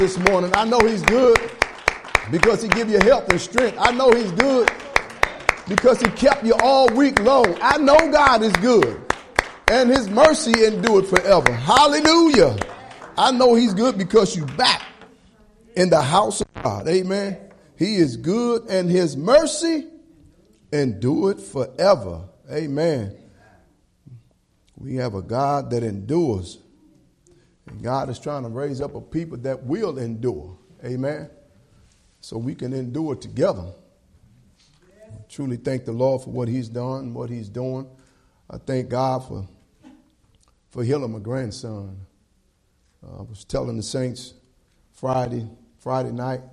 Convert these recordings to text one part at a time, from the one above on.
This morning. I know he's good because he give you health and strength. I know he's good because he kept you all week long. I know God is good and his mercy endure forever. Hallelujah. I know he's good because you back in the house of God. Amen. He is good and his mercy endure forever. Amen. We have a God that endures. And God is trying to raise up a people that will endure. Amen. So we can endure together. I truly thank the Lord for what he's done, what he's doing. I thank God for healing my grandson. I was telling the saints Friday night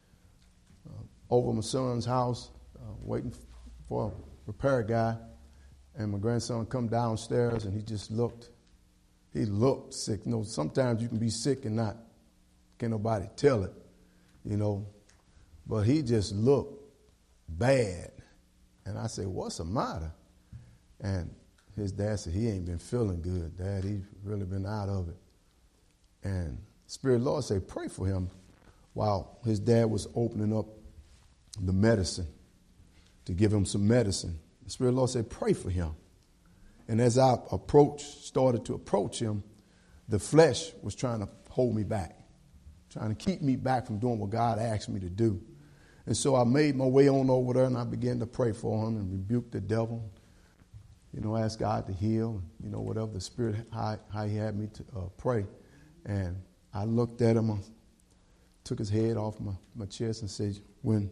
over my son's house, waiting for a repair guy. And my grandson come downstairs and he just looked. He looked sick. You know, sometimes you can be sick and can't nobody tell it, you know. But he just looked bad. And I said, what's the matter? And his dad said, he ain't been feeling good, Dad. He's really been out of it. And Spirit of the Lord said, pray for him while his dad was opening up the medicine to give him some medicine. The Spirit of the Lord said, pray for him. And as I started to approach him, the flesh was trying to hold me back, trying to keep me back from doing what God asked me to do. And so I made my way on over there and I began to pray for him and rebuke the devil, you know, ask God to heal, you know, whatever the Spirit, how he had me to pray. And I looked at him, took his head off my chest and said, when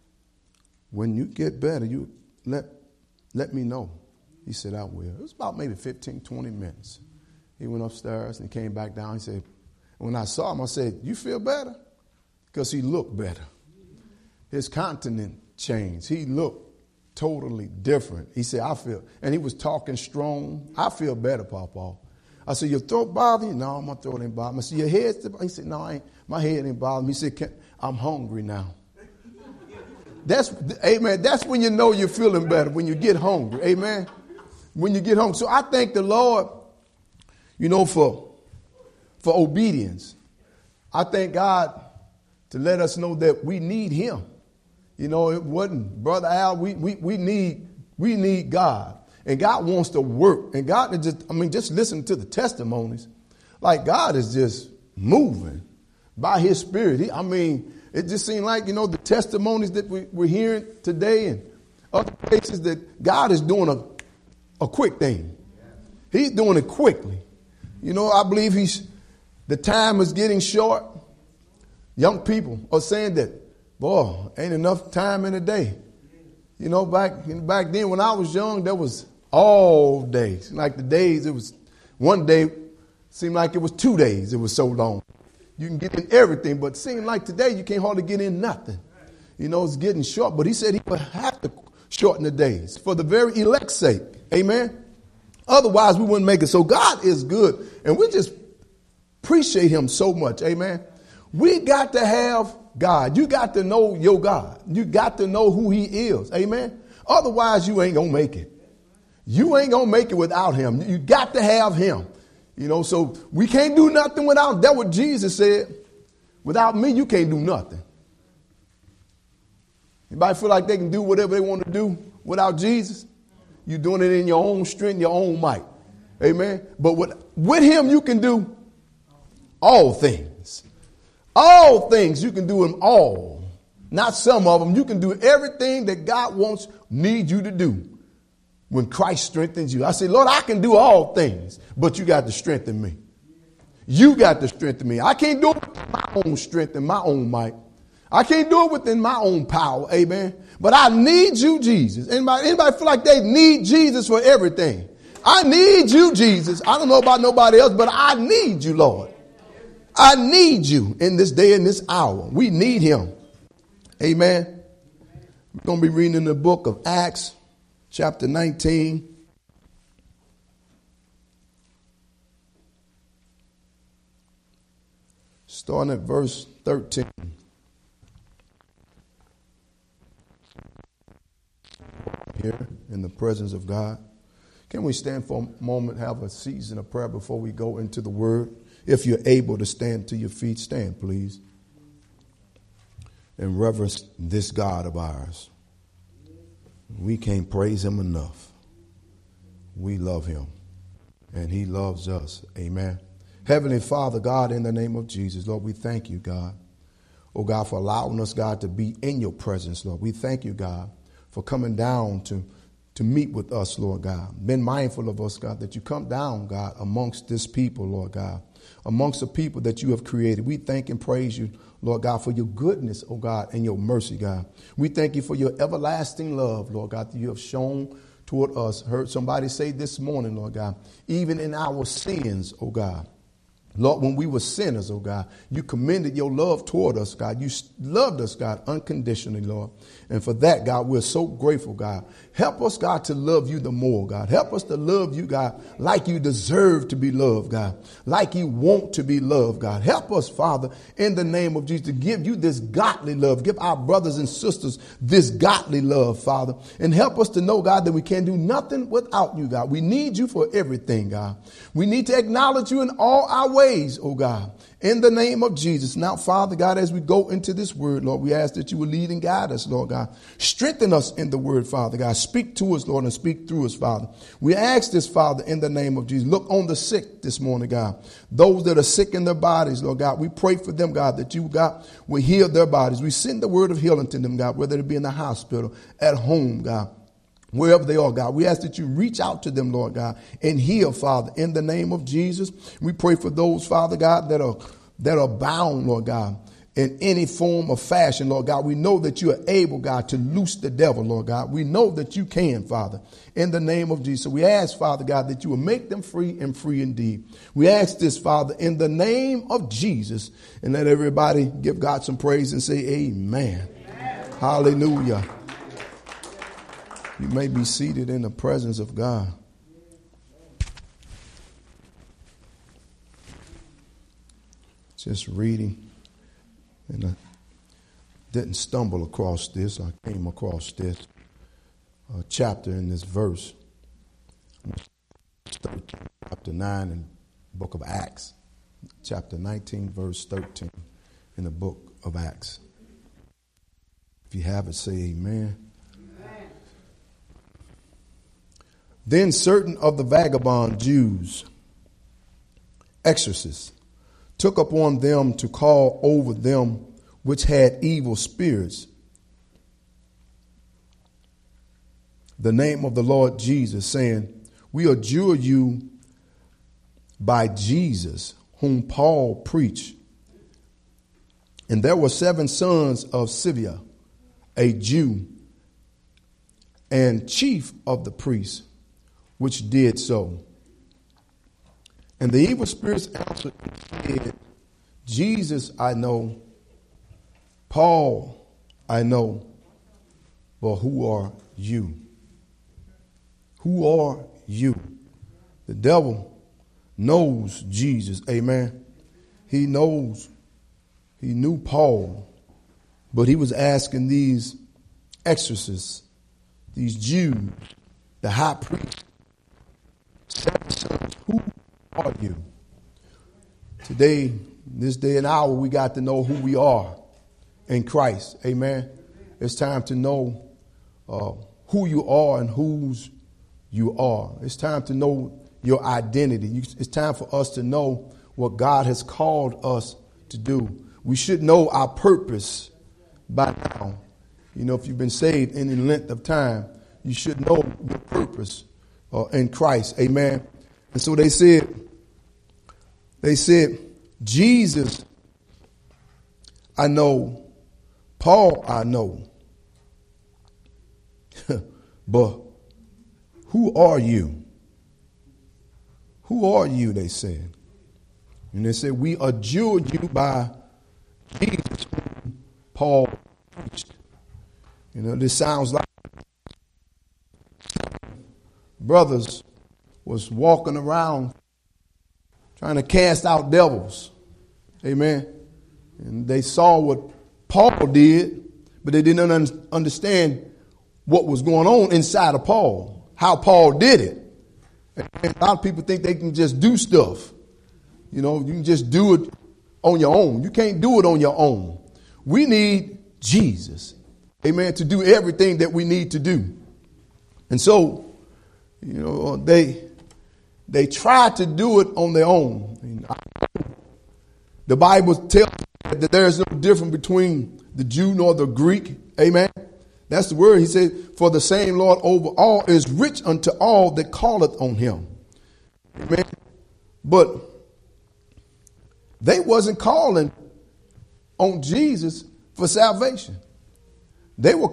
you get better, you let me know. He said, I will. It was about maybe 15, 20 minutes. He went upstairs and he came back down. He said, when I saw him, I said, you feel better? Because he looked better. His countenance changed. He looked totally different. He said, I feel, and he was talking strong. I feel better, Papa. I said, your throat bother you? No, my throat ain't bother me. I said, your head? He said, no, my head ain't bother me. He said, I'm hungry now. Amen. That's when you know you're feeling better, when you get hungry. Amen. When you get hungry. So I thank the Lord, you know, for obedience. I thank God to let us know that we need him. You know, it wasn't, Brother Al, we need God. And God wants to work. And God is just listen to the testimonies. Like God is just moving by his spirit. It just seemed like, you know, the testimonies that we're hearing today and other places that God is doing a quick thing. He's doing it quickly. You know, I believe the time is getting short. Young people are saying that, boy, ain't enough time in a day. You know, back then when I was young, there was all days. Like the days, it was one day, seemed like it was 2 days. It was so long. You can get in everything, but it seemed like today you can't hardly get in nothing. You know, it's getting short. But he said he would have to shorten the days for the very elect's sake. Amen. Otherwise, we wouldn't make it. So God is good. And we just appreciate him so much. Amen. We got to have God. You got to know your God. You got to know who he is. Amen. Otherwise, you ain't going to make it. You ain't going to make it without him. You got to have him. You know, so we can't do nothing without. That's what Jesus said. Without me, you can't do nothing. Anybody feel like they can do whatever they want to do without Jesus? You're doing it in your own strength, your own might. Amen. But with him, you can do all things. All things. You can do them all. Not some of them. You can do everything that God needs you to do when Christ strengthens you. I say, Lord, I can do all things, but you got to strengthen me. You got to strengthen me. I can't do it with my own strength and my own might. I can't do it within my own power. Amen. But I need you, Jesus. Anybody feel like they need Jesus for everything? I need you, Jesus. I don't know about nobody else, but I need you, Lord. I need you in this day and this hour. We need him. Amen. We're going to be reading in the book of Acts, chapter 19. Starting at verse 13. Here in the presence of God. Can we stand for a moment, have a season of prayer before we go into the word? If you're able to stand to your feet, stand, please, and reverence this God of ours. We can't praise him enough. We love him, and he loves us. Amen. Heavenly Father, God, in the name of Jesus, Lord, we thank you, God. Oh, God, for allowing us, God, to be in your presence, Lord. We thank you, God, for coming down to meet with us, Lord God. Been mindful of us, God, that you come down, God, amongst this people, Lord God, amongst the people that you have created. We thank and praise you, Lord God, for your goodness, oh God, and your mercy, God. We thank you for your everlasting love, Lord God, that you have shown toward us. Heard somebody say this morning, Lord God, even in our sins, oh God. Lord, when we were sinners, oh God, you commended your love toward us, God. You loved us, God, unconditionally, Lord. And for that, God, we're so grateful, God. Help us, God, to love you the more, God. Help us to love you, God, like you deserve to be loved, God, like you want to be loved, God. Help us, Father, in the name of Jesus, to give you this godly love. Give our brothers and sisters this godly love, Father. And help us to know, God, that we can't do nothing without you, God. We need you for everything, God. We need to acknowledge you in all our ways, oh God, in the name of Jesus. Now, Father God, as we go into this word, Lord, we ask that you will lead and guide us, Lord God. Strengthen us in the word, Father God. Speak to us, Lord, and speak through us, Father. We ask this, Father, in the name of Jesus. Look on the sick this morning, God. Those that are sick in their bodies, Lord God, we pray for them, God, that you, God, will heal their bodies. We send the word of healing to them, God, whether it be in the hospital, at home, God. Wherever they are, God, we ask that you reach out to them, Lord God, and heal, Father, in the name of Jesus. We pray for those, Father God, that are bound, Lord God, in any form of fashion, Lord God. We know that you are able, God, to loose the devil, Lord God. We know that you can, Father, in the name of Jesus. So we ask, Father God, that you will make them free and free indeed. We ask this, Father, in the name of Jesus, and let everybody give God some praise and say amen. Amen. Hallelujah. You may be seated in the presence of God. Just reading, and I didn't stumble across this. I came across this chapter in this verse, chapter 9 in the book of Acts, chapter 19, verse 13 in the book of Acts. If you have it, say amen. Then certain of the vagabond Jews, exorcists, took upon them to call over them which had evil spirits the name of the Lord Jesus, saying, we adjure you by Jesus, whom Paul preached. And there were 7 sons of Sceva, a Jew, and chief of the priests, which did so. And the evil spirits answered and said, Jesus I know, Paul I know, but who are you? Who are you? The devil knows Jesus, amen. He knew Paul, but he was asking these exorcists, these Jews, the high priest, 7 sons, who are you? Today, this day and hour, we got to know who we are in Christ. Amen. It's time to know who you are and whose you are. It's time to know your identity. It's time for us to know what God has called us to do. We should know our purpose by now. You know, if you've been saved any length of time, you should know your purpose in Christ. Amen. And so they said, Jesus I know, Paul I know, but who are you? Who are you, they said. And they said, we adjure you by Jesus whom Paul preached. You know, this sounds like brothers was walking around trying to cast out devils. Amen. And they saw what Paul did, but they didn't understand what was going on inside of Paul, how Paul did it. And a lot of people think they can just do stuff. You know, you can just do it on your own. You can't do it on your own. We need Jesus, amen, to do everything that we need to do. And so, you know, they try to do it on their own. The Bible tells that there is no difference between the Jew nor the Greek. Amen. That's the word. He said, for the same Lord over all is rich unto all that calleth on him. Amen. But they wasn't calling on Jesus for salvation. They were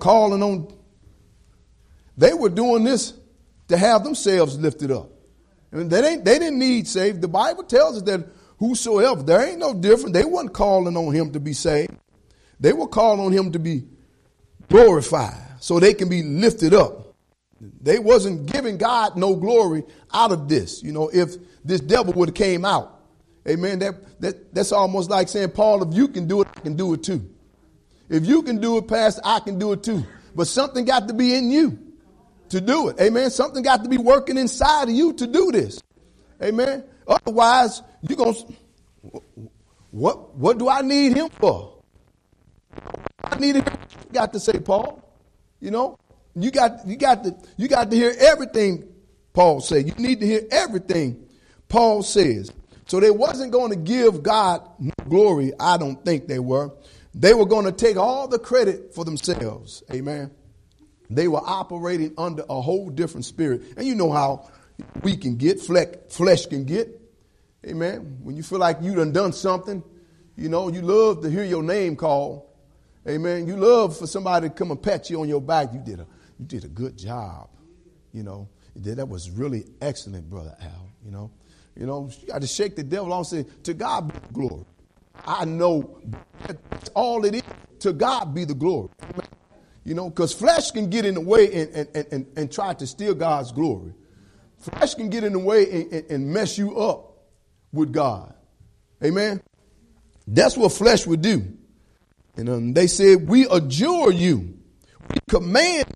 doing this to have themselves lifted up. I mean, they didn't need saved. The Bible tells us that whosoever, there ain't no different. They weren't calling on him to be saved. They were calling on him to be glorified so they can be lifted up. They wasn't giving God no glory out of this. You know, if this devil would have came out, amen, that's almost like saying, Paul, if you can do it, I can do it too. If you can do it, Pastor, I can do it too. But something got to be in you to do it. Amen. Something got to be working inside of you to do this. Amen. Otherwise, you're going to, what do I need him for? I need him. You got to say, Paul, you know, you got to hear everything Paul said. You need to hear everything Paul says. So they wasn't going to give God no glory. I don't think they were. They were going to take all the credit for themselves. Amen. They were operating under a whole different spirit. And you know how we can get, flesh can get. Amen. When you feel like you done something, you know, you love to hear your name called. Amen. You love for somebody to come and pat you on your back. You did a good job. You know, that was really excellent, Brother Al. You got to shake the devil off and say, to God be the glory. I know that's all it is. To God be the glory. Amen. You know, because flesh can get in the way and try to steal God's glory. Flesh can get in the way and mess you up with God. Amen. That's what flesh would do. And they said, we adjure you. We command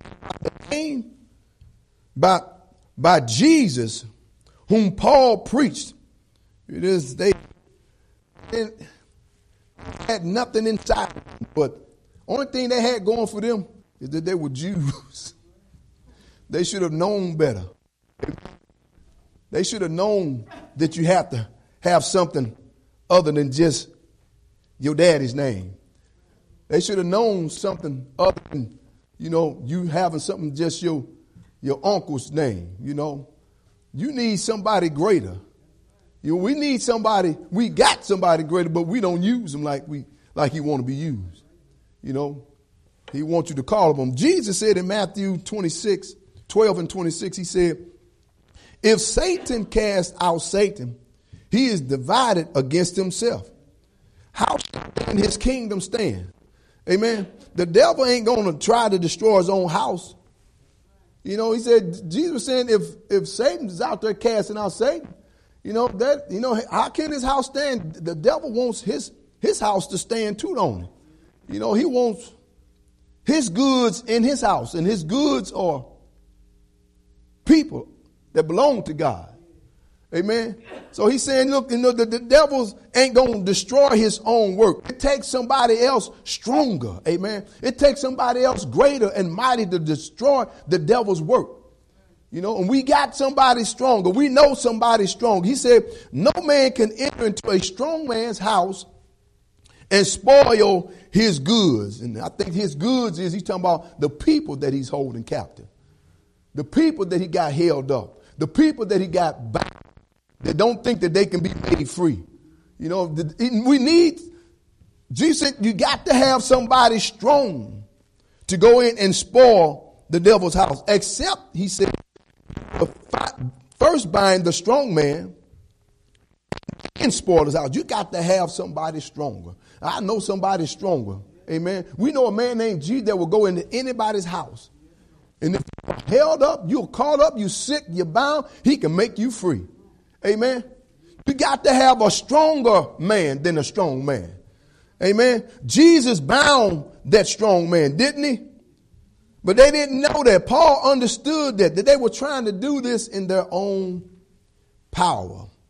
by Jesus, whom Paul preached. It is they had nothing inside, but only thing they had going for them is that they were Jews. They should have known better. They should have known that you have to have something other than just your daddy's name. They should have known something other than, you know, you having something just your uncle's name. You know, you need somebody greater. You know, we got somebody greater, but we don't use them like he want to be used. You know, he wants you to call him. Jesus said in Matthew 12 and 26, he said, if Satan cast out Satan, he is divided against himself. How can his kingdom stand? Amen. The devil ain't going to try to destroy his own house. You know, he said, Jesus was saying, if Satan is out there casting out Satan, how can his house stand? The devil wants his house to stand too, don't he? You know, he wants his goods in his house, and his goods are people that belong to God. Amen. So he's saying, look, the devils ain't going to destroy his own work. It takes somebody else stronger. Amen. It takes somebody else greater and mighty to destroy the devil's work. You know, and we got somebody stronger. We know somebody strong. He said, no man can enter into a strong man's house and spoil his goods. And I think his goods he's talking about the people that he's holding captive. The people that he got held up. The people that he got back. That don't think that they can be made free. You know, Jesus said, you got to have somebody strong to go in and spoil the devil's house. Except, he said, first bind the strong man and spoil his house. You got to have somebody stronger. I know somebody stronger. Amen. We know a man named Jesus that will go into anybody's house. And if you're held up, you're caught up, you're sick, you're bound, he can make you free. Amen. You got to have a stronger man than a strong man. Amen. Jesus bound that strong man, didn't he? But they didn't know that. Paul understood that they were trying to do this in their own power,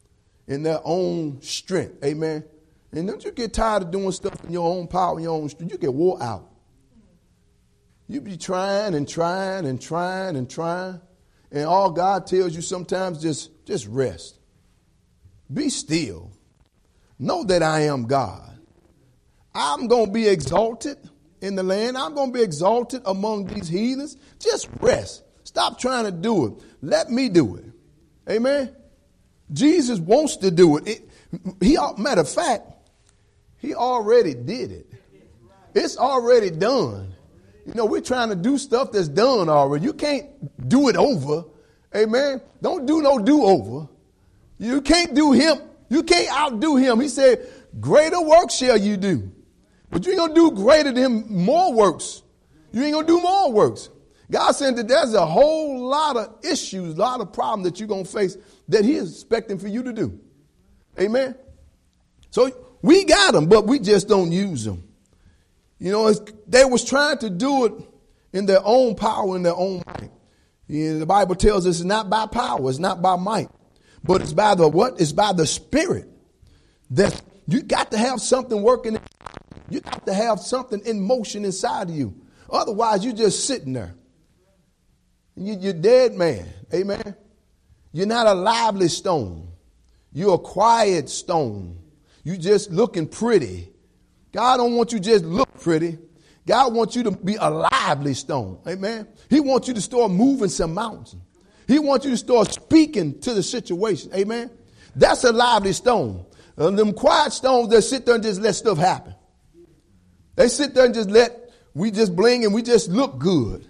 in their own strength. Amen. And don't you get tired of doing stuff in your own power, in your own strength? You get wore out. You be trying and trying and trying and trying. And all God tells you sometimes just rest. Be still. Know that I am God. I'm going to be exalted in the land. I'm going to be exalted among these heathens. Just rest. Stop trying to do it. Let me do it. Amen. Jesus wants to do it. Matter of fact, he already did it. It's already done. You know, we're trying to do stuff that's done already. You can't do it over. Amen. Don't do no do-over. You can't do him. You can't outdo him. He said, greater works shall you do. But you ain't going to do greater than him, more works. You ain't going to do more works. God said that there's a whole lot of issues, a lot of problems that you're going to face that he is expecting for you to do. Amen. So we got them, but we just don't use them. You know, they was trying to do it in their own power, in their own might. The Bible tells us it's not by power, it's not by might, but it's by the what? It's by the Spirit. That you got to have something working. You got to have something in motion inside of you. Otherwise, you're just sitting there. You're dead man. Amen. You're not a lively stone. You're a quiet stone. You just looking pretty. God don't want you just look pretty. God wants you to be a lively stone. Amen. He wants you to start moving some mountains. He wants you to start speaking to the situation. Amen. That's a lively stone. Them quiet stones that sit there and just let stuff happen. They sit there and we just bling and we just look good.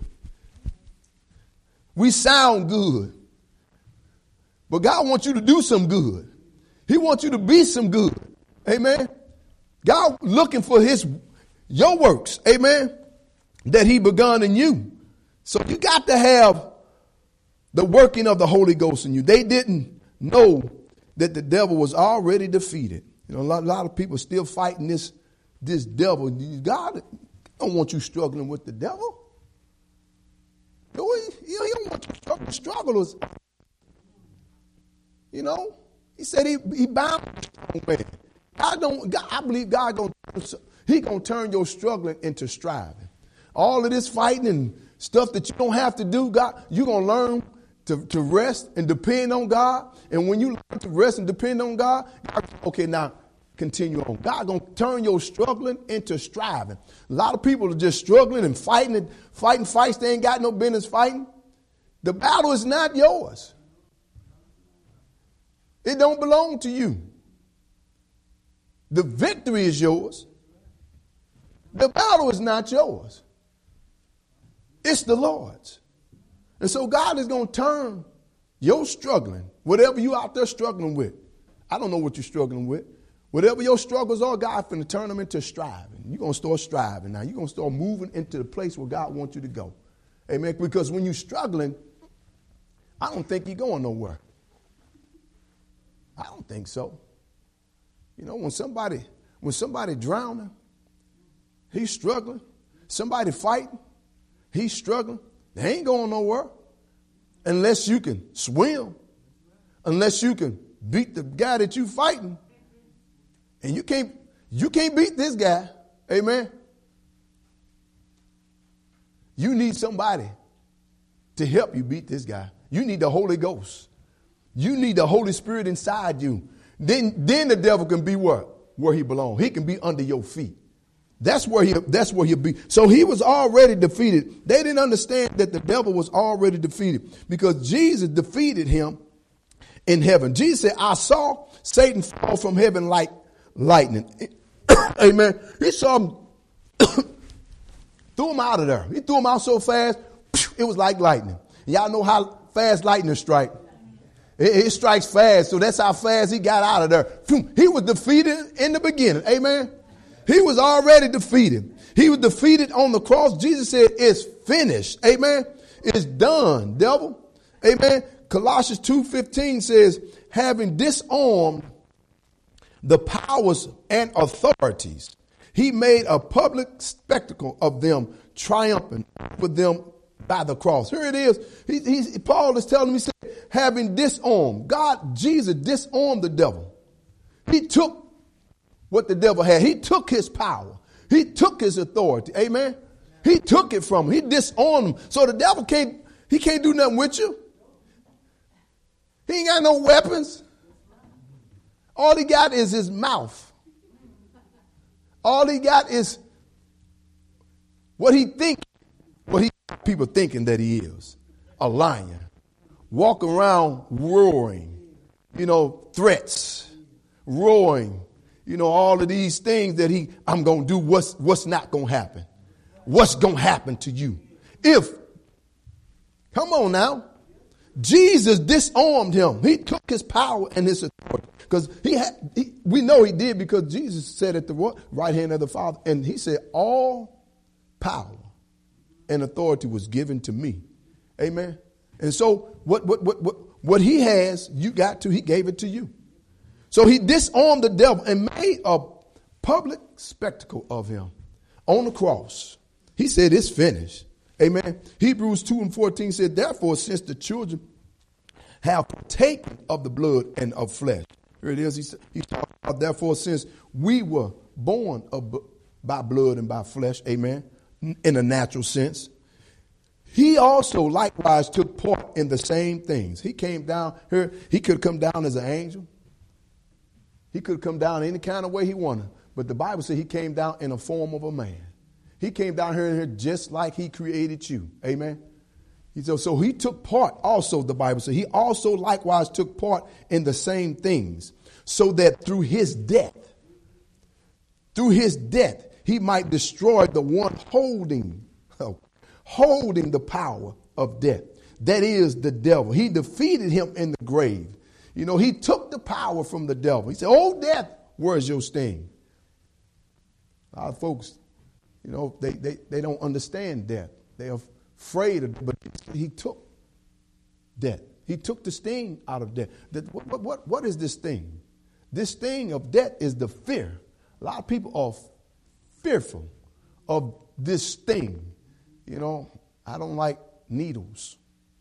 We sound good. But God wants you to do some good. He wants you to be some good. Amen. God looking for your works. Amen. That he begun in you. So you got to have the working of the Holy Ghost in you. They didn't know that the devil was already defeated. You know, a lot of people still fighting this devil. God don't want you struggling with the devil. He don't want you struggling. Strugglers. You know, he said he bound the strong man. I believe God gonna turn your struggling into striving. All of this fighting and stuff that you don't have to do, God, you're gonna learn to rest and depend on God. And when you learn to rest and depend on God, okay, now continue on. God gonna turn your struggling into striving. A lot of people are just struggling and fighting fights they ain't got no business fighting. The battle is not yours. It don't belong to you. The victory is yours. The battle is not yours. It's the Lord's. And so God is going to turn your struggling, whatever you out there struggling with. I don't know what you're struggling with. Whatever your struggles are, God's going to turn them into striving. You're going to start striving now. You're going to start moving into the place where God wants you to go. Amen. Because when you're struggling, I don't think you're going nowhere. I don't think so. You know, when somebody drowning, he's struggling. Somebody fighting, he's struggling. They ain't going nowhere unless you can swim, unless you can beat the guy that you fighting. And you can't beat this guy. Amen. You need somebody to help you beat this guy. You need the Holy Ghost. You need the Holy Spirit inside you. Then the devil can be where he belongs. He can be under your feet. That's where he'll be. So he was already defeated. They didn't understand that the devil was already defeated because Jesus defeated him in heaven. Jesus said, I saw Satan fall from heaven like lightning. Amen. He saw him, threw him out of there. He threw him out so fast, it was like lightning. Y'all know how fast lightning strikes. It strikes fast, so that's how fast he got out of there. He was defeated in the beginning. Amen. He was already defeated. He was defeated on the cross. Jesus said, it's finished. Amen. It's done, devil. Amen. Colossians 2:15 says, having disarmed the powers and authorities, he made a public spectacle of them, triumphant with them by the cross. Here it is. Paul is telling me, having disarmed. Jesus disarmed the devil. He took what the devil had. He took his power. He took his authority. Amen. He took it from him. He disarmed him. So the devil can't do nothing with you. He ain't got no weapons. All he got is his mouth. All he got is what people thinking that he is. A lion. Walk around roaring. Threats. Roaring. All of these things that I'm going to do. What's not going to happen? What's going to happen to you? Come on now. Jesus disarmed him. He took his power and his authority. Because we know he did, because Jesus said at the right hand of the Father, and he said, all power and authority was given to me. Amen. And so what he has, you got to, he gave it to you. So he disarmed the devil and made a public spectacle of him on the cross. He said, it's finished. Amen. Hebrews 2:14 said, therefore, since the children have partaken of the blood and of flesh. Here it is. He's talking about, therefore, since we were born by blood and by flesh, amen, in a natural sense, he also likewise took part in the same things. He came down here. He could come down as an angel. He could come down any kind of way he wanted. But the Bible said he came down in the form of a man. He came down here just like he created you. Amen. So he took part also, the Bible says. He also likewise took part in the same things, so that through his death, he might destroy the one holding the power of death. That is the devil. He defeated him in the grave. He took the power from the devil. He said, oh, death, where's your sting? A lot of folks, they don't understand death. They are afraid of it, but he took death. He took the sting out of death. What is this sting? This sting of death is the fear. A lot of people are fearful of this sting. I don't like needles,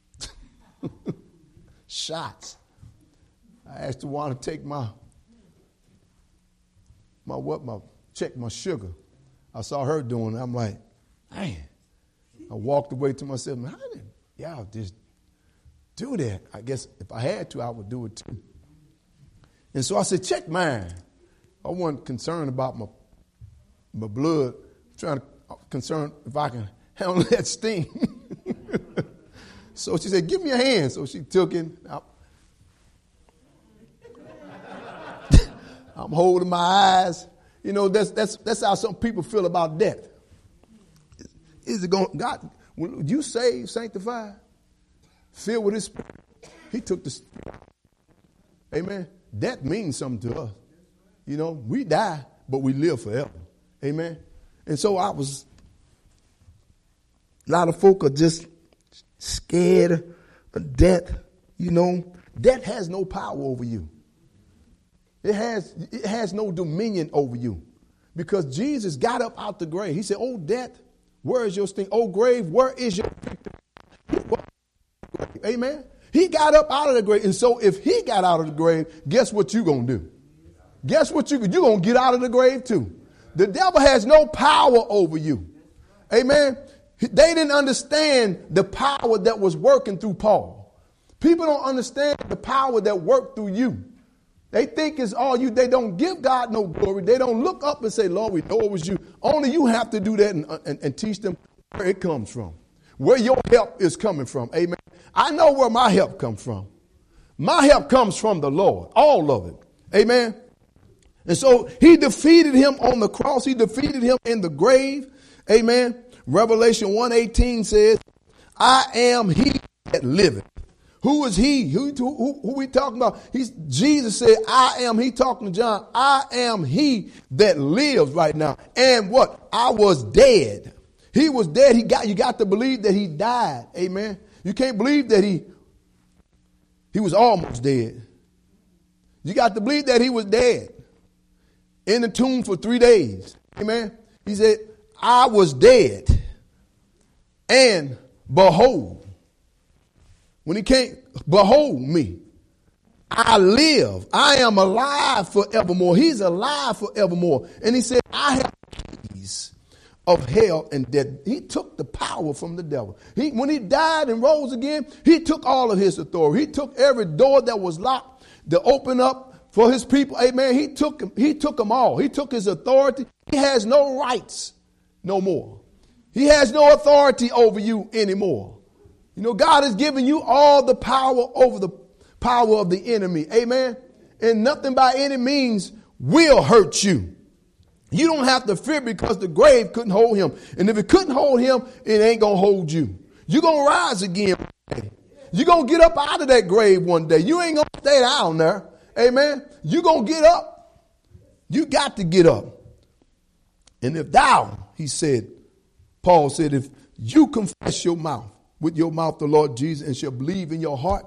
shots. I asked Tawana to take check my sugar. I saw her doing it. I'm like, man. I walked away to myself, man, how did y'all just do that? I guess if I had to, I would do it too. And so I said, check mine. I wasn't concerned about my blood. Concerned if I can handle that sting. So she said, give me a hand. So she took it. I'm holding my eyes. That's how some people feel about death. Is it going, God, when you saved, sanctified, filled with his spirit, he took the spirit. Amen. Death means something to us. We die, but we live forever. Amen. And so a lot of folk are just scared of death. Death has no power over you. It has no dominion over you, because Jesus got up out the grave. He said, oh, death, where is your sting? Oh, grave, where is your victory? Amen. He got up out of the grave. And so if he got out of the grave, guess what you're going to do? Guess what you're going to get out of the grave too. The devil has no power over you. Amen. They didn't understand the power that was working through Paul. People don't understand the power that worked through you. They think it's all you. They don't give God no glory. They don't look up and say, Lord, we know it was you. Only you have to do that and teach them where it comes from, where your help is coming from. Amen. I know where my help comes from. My help comes from the Lord, all of it. Amen. And so he defeated him on the cross. He defeated him in the grave. Amen. Revelation 1:18 says, I am he that liveth. Who is he? Who we talking about? Jesus said, I am. He talking to John. I am he that lives right now. And what? I was dead. He was dead. You got to believe that he died. Amen. You can't believe that he was almost dead. You got to believe that he was dead. In the tomb for 3 days. Amen. He said, I was dead. And behold. When he came, behold me. I live. I am alive forevermore. He's alive forevermore. And he said, I have keys of hell and death. He took the power from the devil. When he died and rose again, he took all of his authority. He took every door that was locked to open up for his people. Amen. He took them all. He took his authority. He has no rights no more. He has no authority over you anymore. You know, God has given you all the power over the power of the enemy. Amen. And nothing by any means will hurt you. You don't have to fear because the grave couldn't hold him. And if it couldn't hold him, it ain't going to hold you. You're going to rise again one day. You're going to get up out of that grave one day. You ain't going to stay down there. Amen. You're going to get up. You got to get up. And if thou, Paul said, if you confess with your mouth the Lord Jesus and shall believe in your heart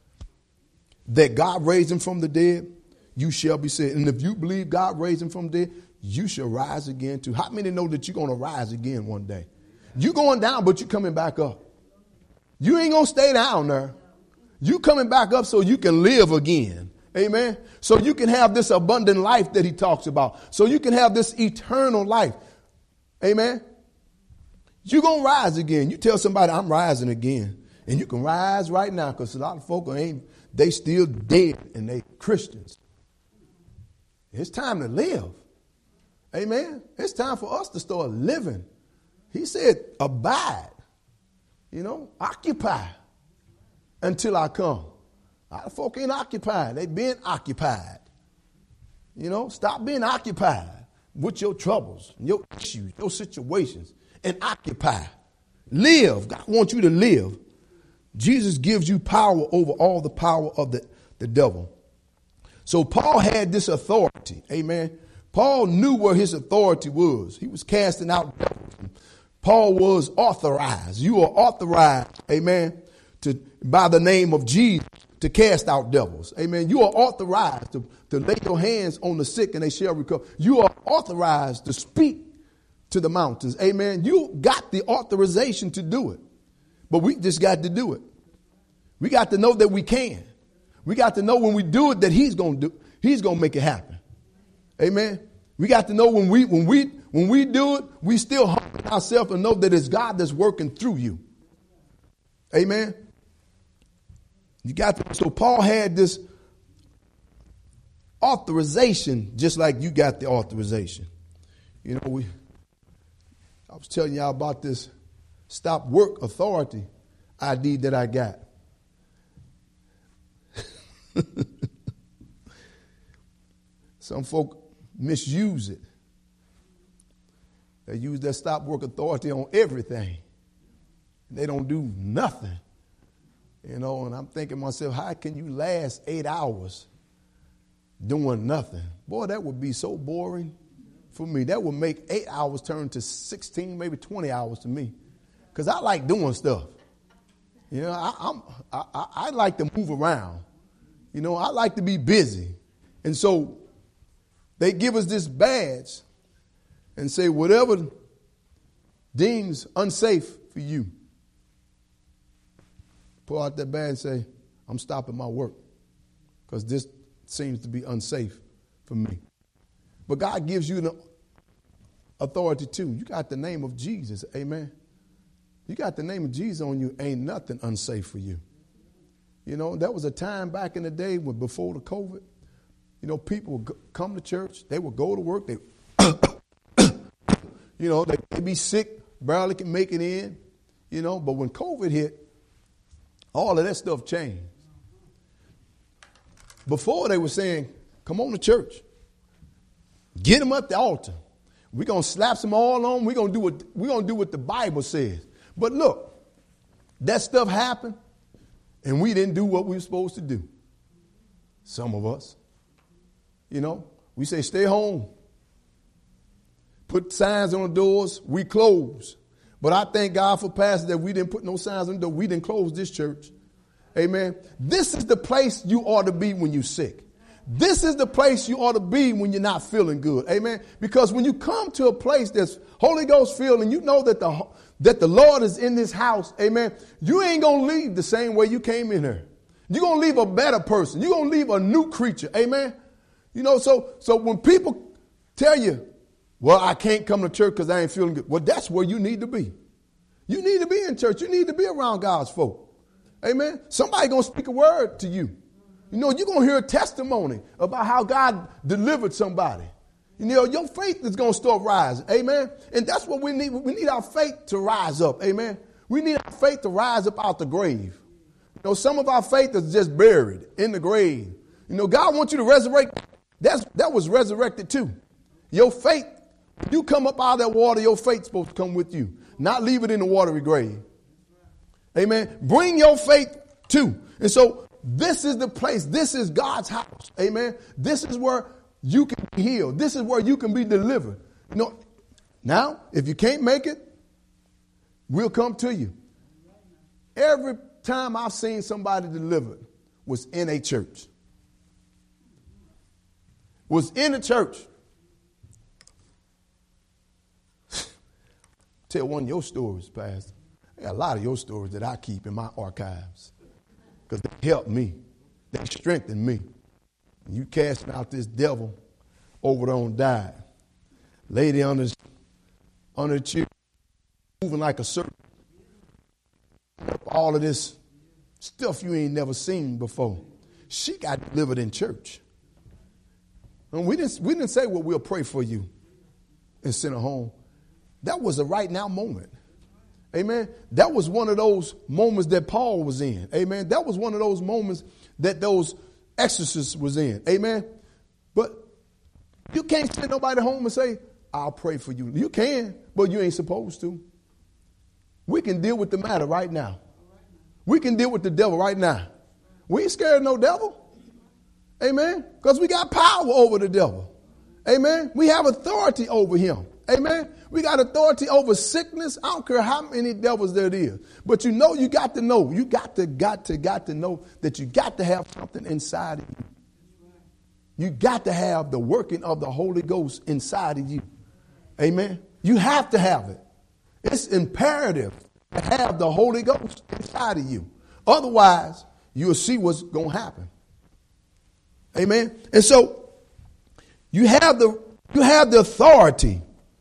that God raised him from the dead, you shall be saved. And if you believe God raised him from the dead, you shall rise again too. How many know that you're going to rise again one day? You're going down, but you're coming back up. You ain't going to stay down there. You coming back up so you can live again. Amen. So you can have this abundant life that he talks about. So you can have this eternal life. Amen. You're going to rise again. You tell somebody, I'm rising again. And you can rise right now because a lot of folk they still dead and they Christians. It's time to live. Amen. It's time for us to start living. He said, abide, occupy until I come. A lot of folk ain't occupied. They been occupied. Stop being occupied with your troubles, your issues, your situations, and occupy. Live. God wants you to live. Jesus gives you power over all the power of the devil. So Paul had this authority. Amen. Paul knew where his authority was. He was casting out devils. Paul was authorized. You are authorized, amen, by the name of Jesus to cast out devils. Amen. You are authorized to lay your hands on the sick and they shall recover. You are authorized to speak to the mountains. Amen. You got the authorization to do it. But we just got to do it. We got to know that we can. We got to know when we do it that he's going to make it happen. Amen. We got to know when we do it, we still humble ourselves and know that it's God that's working through you. Amen. So Paul had this authorization just like you got the authorization. I was telling y'all about this stop work authority ID that I got. Some folk misuse it. They use their stop work authority on everything. They don't do nothing. And I'm thinking to myself, how can you last 8 hours doing nothing? Boy, that would be so boring for me. That would make 8 hours turn to 16, maybe 20 hours to me. Because I like doing stuff. I like to move around. I like to be busy. And so they give us this badge and say, whatever deems unsafe for you, pull out that badge and say, I'm stopping my work because this seems to be unsafe for me. But God gives you the authority too. You got the name of Jesus. Amen. You got the name of Jesus on you. Ain't nothing unsafe for you. There was a time back in the day before the COVID, people would come to church. They would go to work. They'd be sick, barely can make it in, But when COVID hit, all of that stuff changed. Before they were saying, come on to church. Get them up the altar. We're going to slap some all on. We're going to do what the Bible says. But look, that stuff happened and we didn't do what we were supposed to do. Some of us, we say, stay home. Put signs on the doors. We close. But I thank God for Pastor that we didn't put no signs on the door. We didn't close this church. Amen. This is the place you ought to be when you're sick. This is the place you ought to be when you're not feeling good. Amen. Because when you come to a place that's Holy Ghost filled and you know that the Lord is in this house, amen, you ain't going to leave the same way you came in here. You're going to leave a better person. You're going to leave a new creature. Amen. You know, so when people tell you, well, I can't come to church because I ain't feeling good. Well, that's where you need to be. You need to be in church. You need to be around God's folk. Amen. Somebody going to speak a word to you. You know, you're going to hear a testimony about how God delivered somebody. You know, your faith is going to start rising. Amen. And that's what we need. We need our faith to rise up. Amen. We need our faith to rise up out the grave. You know, some of our faith is just buried in the grave. You know, God wants you to resurrect. That was resurrected too. Your faith, you come up out of that water, your faith's supposed to come with you. Not leave it in the watery grave. Amen. Bring your faith too. And so this is the place. This is God's house. Amen. This is where you can be healed. This is where you can be delivered. You know, now, if you can't make it, we'll come to you. Every time I've seen somebody delivered was in a church. Was in a church. Tell one of your stories, Pastor. I got a lot of your stories that I keep in my archives because they helped me. They strengthened me. You casting out this devil over there on died. Lady on the chair, moving like a serpent. All of this stuff you ain't never seen before. She got delivered in church. And we didn't say, well, we'll pray for you and send her home. That was a right now moment. Amen. That was one of those moments that Paul was in. Amen. That was one of those moments that those exorcists was in. Amen. But you can't send nobody home and say, I'll pray for you. You can, but you ain't supposed to. We can deal with the matter right now. We can deal with the devil right now. We ain't scared of no devil. Amen. Because we got power over the devil. Amen. We have authority over him. Amen. We got authority over sickness. I don't care how many devils there is. But you know, you got to know. You got to know that you got to have something inside of you. You got to have the working of the Holy Ghost inside of you. Amen. You have to have it. It's imperative to have the Holy Ghost inside of you. Otherwise, you'll see what's going to happen. Amen. And so you have the authority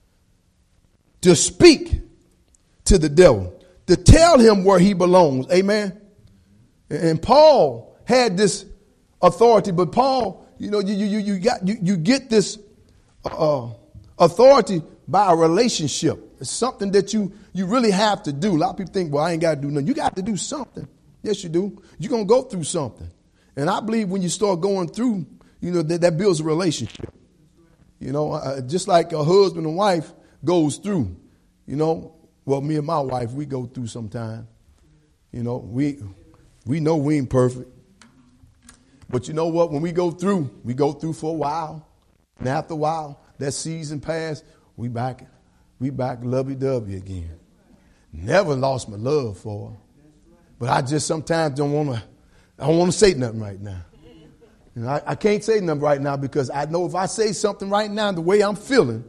to speak to the devil, to tell him where he belongs. Amen. And Paul had this authority, but Paul, you know, you get this authority by a relationship. It's something that you really have to do. A lot of people think, well, I ain't got to do nothing. You got to do something. Yes, you do. You're going to go through something. And I believe when you start going through, you know, that builds a relationship. You know, just like a husband and wife goes through, you know, well, me and my wife, we go through sometime. You know, we know we ain't perfect. But you know what? When we go through for a while. And after a while, that season passed, we back lovey-dovey again. Never lost my love for her. But I just sometimes don't want to say nothing right now. You know, I can't say nothing right now because I know if I say something right now the way I'm feeling,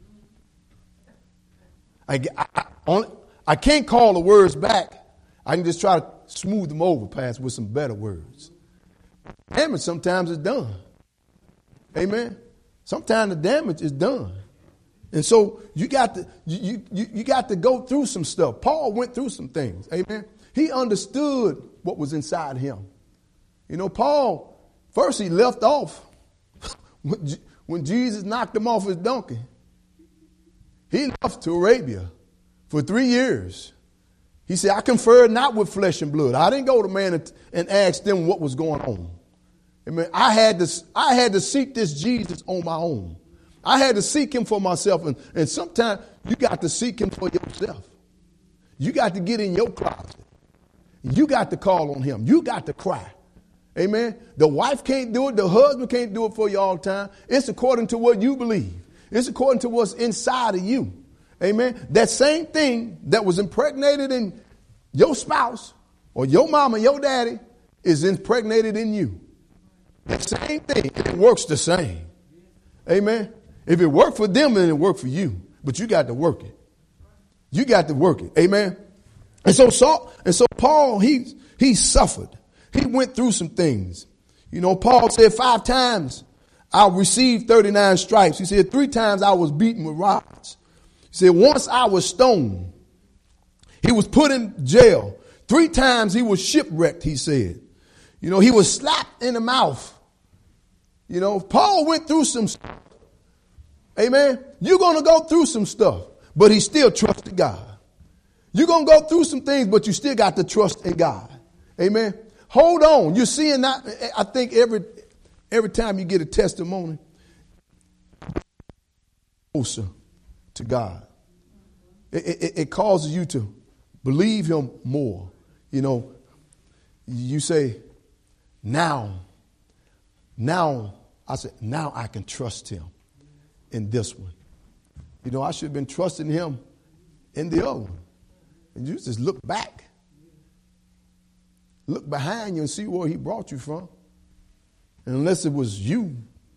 I can't call the words back. I can just try to smooth them over past with some better words. Damage sometimes is done. Amen. Sometimes the damage is done. And so you got to go through some stuff. Paul went through some things. Amen. He understood what was inside him. You know, Paul, first he left off when Jesus knocked him off his donkey. He left to Arabia for 3 years. He said, I conferred not with flesh and blood. I didn't go to man and ask them what was going on. I mean, I had to seek this Jesus on my own. I had to seek him for myself. And sometimes you got to seek him for yourself. You got to get in your closet. You got to call on him. You got to cry. Amen. The wife can't do it. The husband can't do it for you all the time. It's according to what you believe. It's according to what's inside of you. Amen. That same thing that was impregnated in your spouse or your mama, your daddy is impregnated in you. The same thing. It works the same. Amen. If it worked for them, then it worked for you. But you got to work it. You got to work it. Amen. And so Paul, he suffered. He went through some things. You know, Paul said 5 times I received 39 stripes. He said 3 times I was beaten with rods. He said once I was stoned. He was put in jail. 3 times he was shipwrecked, he said. You know, he was slapped in the mouth. You know, Paul went through some stuff. Amen. You're going to go through some stuff, but he still trusted God. You're going to go through some things, but you still got to trust in God. Amen. Hold on. You're seeing that. I think every time you get a testimony, closer to God. It causes you to believe him more. You know, you say, now I can trust him in this one. You know, I should have been trusting him in the other one. And you just look back. Look behind you and see where he brought you from. And unless it was you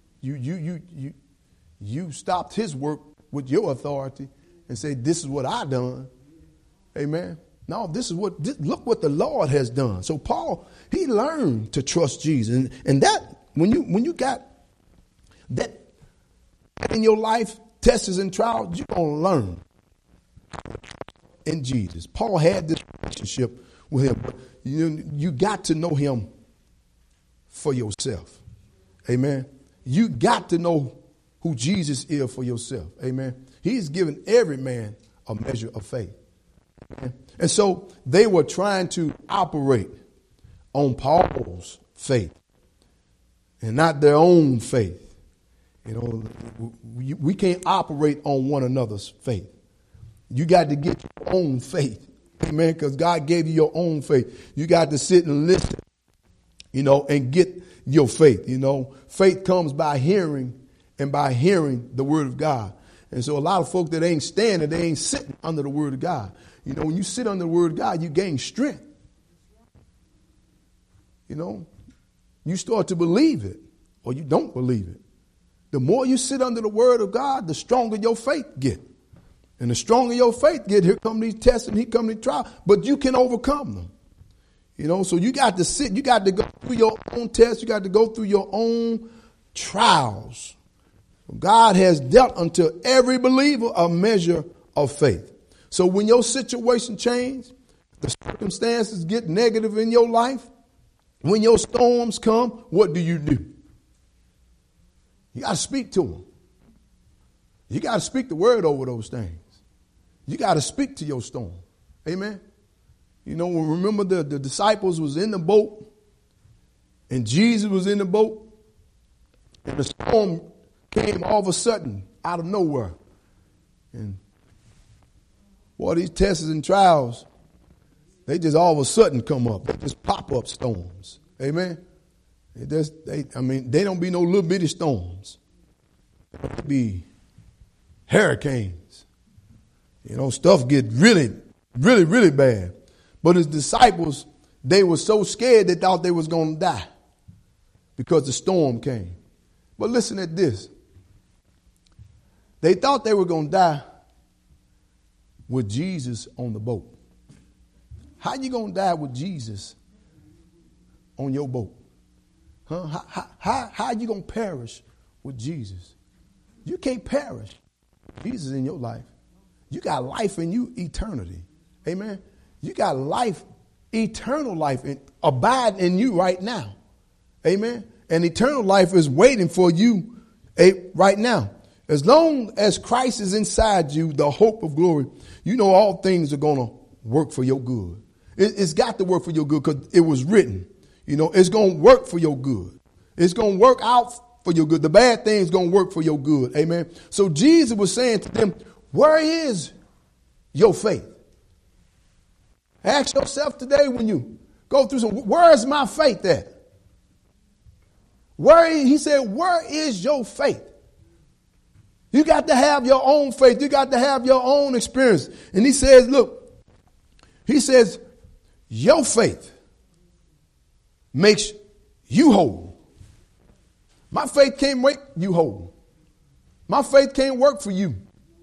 stopped his work with your authority and said, this is what I done. Amen. No, look what the Lord has done. So Paul, he learned to trust Jesus. And that, when you got that in your life, tests and trials, you're going to learn in Jesus. Paul had this relationship with him. But you got to know him for yourself. Amen. You got to know who Jesus is for yourself. Amen. He's given every man a measure of faith. Amen. And so they were trying to operate on Paul's faith and not their own faith. You know, we can't operate on one another's faith. You got to get your own faith. Amen. Because God gave you your own faith. You got to sit and listen, you know, and get your faith. You know, faith comes by hearing, and by hearing the word of God. And so a lot of folk that ain't standing, they ain't sitting under the word of God. You know, when you sit under the word of God, you gain strength. You know, you start to believe it or you don't believe it. The more you sit under the word of God, the stronger your faith get. And the stronger your faith get, here come these tests and here come these trials, but you can overcome them. You know, so you got to sit, you got to go through your own tests, you got to go through your own trials. God has dealt unto every believer a measure of faith. So when your situation changes, the circumstances get negative in your life, when your storms come, what do? You got to speak to them. You got to speak the word over those things. You got to speak to your storm. Amen. You know, remember the disciples was in the boat and Jesus was in the boat and the storm came all of a sudden out of nowhere. And boy, these tests and trials, they just all of a sudden come up. They just pop up storms. Amen. They don't be no little bitty storms. They be hurricanes. You know, stuff get really, really, really bad. But his disciples, they were so scared they thought they was going to die because the storm came. But listen at this. They thought they were going to die with Jesus on the boat. How you going to die with Jesus on your boat? Huh? How you going to perish with Jesus? You can't perish. Jesus in your life. You got life in you, eternity. Amen. You got life, eternal life, abide in you right now. Amen. And eternal life is waiting for you right now. As long as Christ is inside you, the hope of glory, you know all things are going to work for your good. It's got to work for your good because it was written. You know, it's going to work for your good. It's going to work out for your good. The bad thing's going to work for your good. Amen. So Jesus was saying to them, where is your faith? Ask yourself today when you go through where is my faith at? He said, where is your faith? You got to have your own faith. You got to have your own experience. And he says, look, your faith makes you whole. My faith can't make you whole. My faith can't work for you.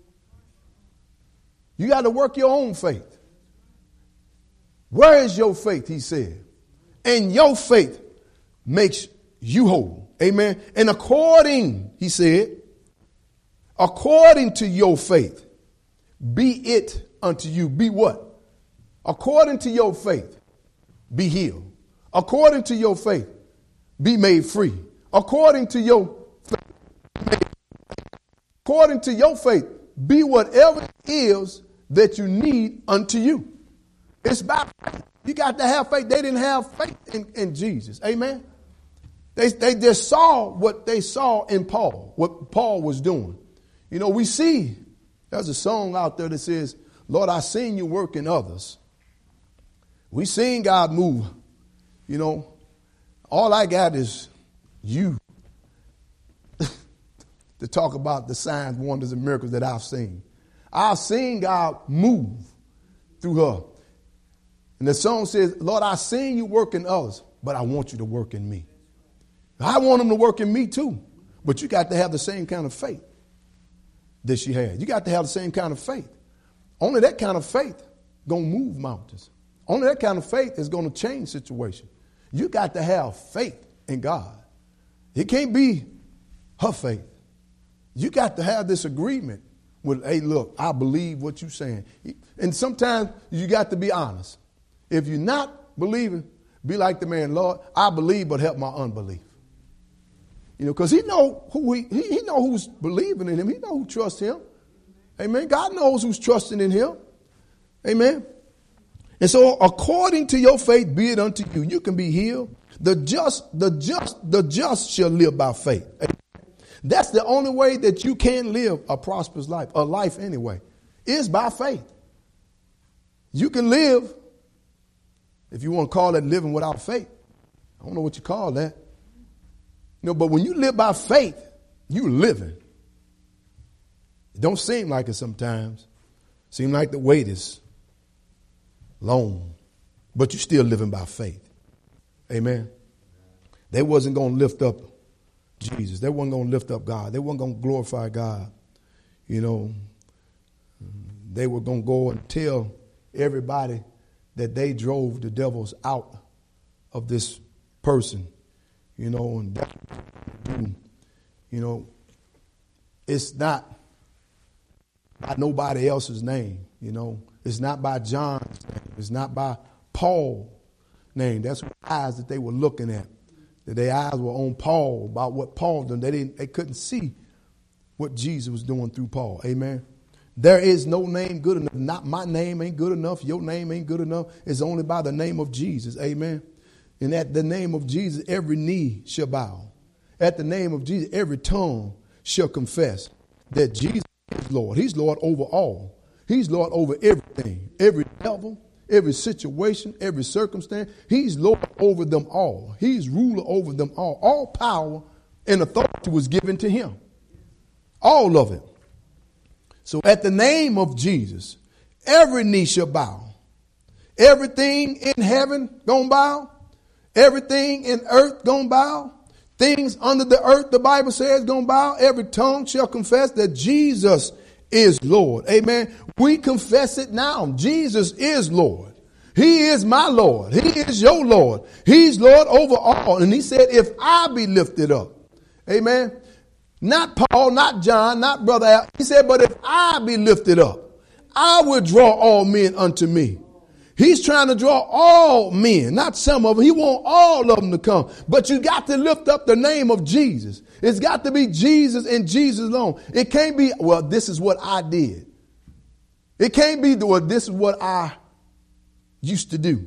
You got to work your own faith. Where is your faith? He said. and your faith makes you whole. Amen. And according, he said, according to your faith, be it unto you. Be what? According to your faith, be healed. According to your faith, be made free. According to your faith, according to your faith, be whatever it is that you need unto you. It's by faith. You got to have faith. They didn't have faith in Jesus. Amen. They just saw what they saw in Paul, what Paul was doing. You know, we see, there's a song out there that says, Lord, I seen you work in others. We seen God move. You know, all I got is you to talk about the signs, wonders, and miracles that I've seen. I've seen God move through her. And the song says, Lord, I've seen you work in others, but I want you to work in me. I want him to work in me too. But you got to have the same kind of faith that she had. You got to have the same kind of faith. Only that kind of faith going to move mountains. Only that kind of faith is going to change situations. You got to have faith in God. It can't be her faith. You got to have this agreement with, hey, look, I believe what you're saying. And sometimes you got to be honest. If you're not believing, be like the man, Lord, I believe, but help my unbelief. You know, because he know who he know who's believing in him. He know who trusts him. Amen. God knows who's trusting in him. Amen. And so according to your faith, be it unto you. You can be healed. The just shall live by faith. Amen. That's the only way that you can live a prosperous life, a life anyway, is by faith. You can live, if you want to call it living without faith. I don't know what you call that. You know, but when you live by faith, you living. It don't seem like it sometimes. Seem like the wait is long, but you're still living by faith. Amen. They wasn't going to lift up Jesus. They weren't going to lift up God. They weren't going to glorify God. You know, they were going to go and tell everybody that they drove the devils out of this person. You know, and you know, it's not by nobody else's name. You know, it's not by John's name. It's not by Paul's name. That's the eyes that they were looking at. That their eyes were on Paul, about what Paul done. They couldn't see what Jesus was doing through Paul. Amen. There is no name good enough. Not my name ain't good enough. Your name ain't good enough. It's only by the name of Jesus. Amen. And at the name of Jesus, every knee shall bow. At the name of Jesus, every tongue shall confess that Jesus is Lord. He's Lord over all. He's Lord over everything, every devil, every situation, every circumstance. He's Lord over them all. He's ruler over them all. All power and authority was given to him. All of it. So at the name of Jesus, every knee shall bow. Everything in heaven gonna bow. Everything in earth gonna bow. Things under the earth, the Bible says, gonna bow. Every tongue shall confess that Jesus is Lord. Amen. We confess it now. Jesus is Lord. He is my Lord. He is your Lord. He's Lord over all. And he said, if I be lifted up. Amen. Not Paul, not John, not Brother Al. He said, but if I be lifted up, I will draw all men unto me. He's trying to draw all men, not some of them. He wants all of them to come. But you got to lift up the name of Jesus. It's got to be Jesus and Jesus alone. It can't be, well, this is what I did. It can't be, well, this is what I used to do.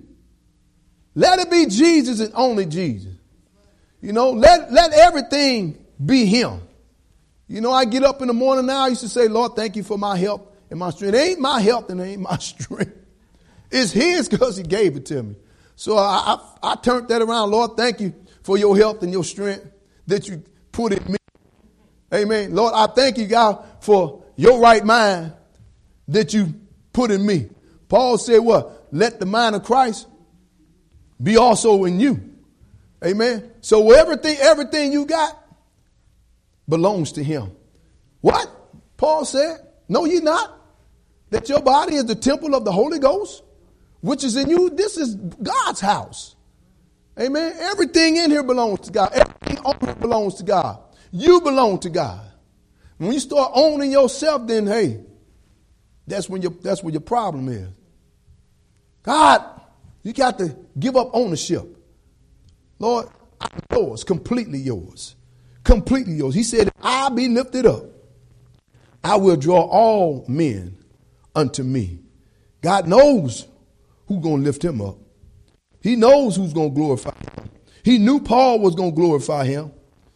Let it be Jesus and only Jesus. You know, let everything be him. You know, I get up in the morning now, I used to say, Lord, thank you for my help and my strength. It ain't my health and it ain't my strength. It's his because he gave it to me. So I turned that around. Lord, thank you for your health and your strength that you put in me. Amen. Lord, I thank you, God, for your right mind that you put in me. Paul said what? Let the mind of Christ be also in you. Amen. So everything you got belongs to him. What? Paul said, no, you're not. That your body is the temple of the Holy Ghost, which is in you. This is God's house. Amen. Everything in here belongs to God. Everything on here belongs to God. You belong to God. When you start owning yourself, then hey, that's where your problem is. God, you got to give up ownership. Lord, I'm yours, completely yours. Completely yours. He said, if I be lifted up, I will draw all men unto me. God knows who's going to lift him up. He knows who's going to glorify him. He knew Paul was going to glorify him.